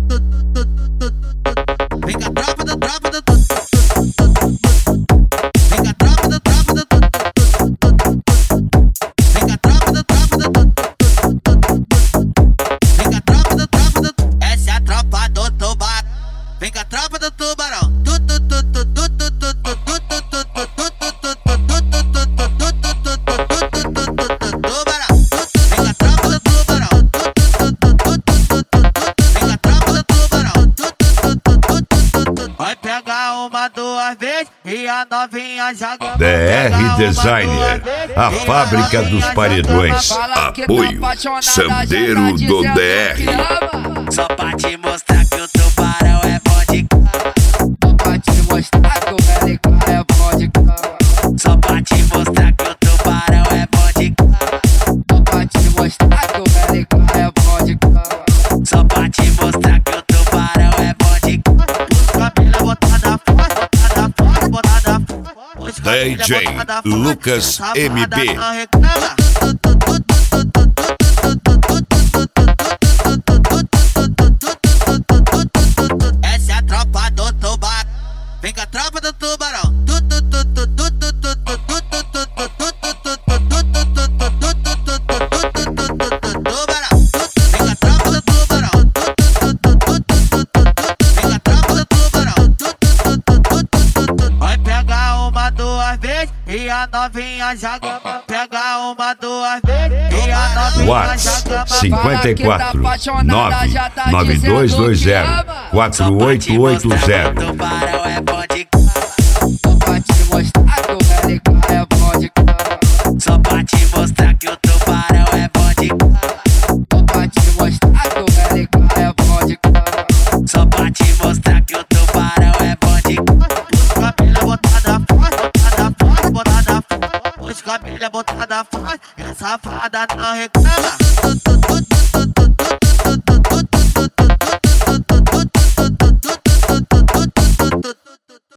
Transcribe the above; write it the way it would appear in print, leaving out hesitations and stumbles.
Vem com a tropa do tropa do vem com a tropa do tropa do vem com a tropa do tropa do vem com a tropa do tropa do essa é a tropa do tubarão. Vem com a tropa do tubarão. Vai pegar uma, duas vezes e a novinha joga. DR Designer, a fábrica dos paredões. Apoio Sandeiro do DR. Só pra te mostrar que o tubarão é bom de Só pra te mostrar que o LK é bom de só pra te mostrar que o tubarão é bom de Só pra te mostrar que o LK é bom de só pra te mostrar que o tubarão é bom de cabelo botada fora, botada fora. DJ Lucas MB. Essa é a tropa do tubarão. Vem com a tropa do tubarão. E a novinha joga, pega uma, duas vezes. E a novinha joga. 54 99220 4880. Tubarão é bom de Só pra te mostrar que o LK é bom de só pra te mostrar que o tubarão é bom de Só pra te mostrar que o LK é bom de só pra te mostrar que o tubarão é bom de cabelo botada fora, botada fora. Os cabelo botada fora, essa safada não reclama.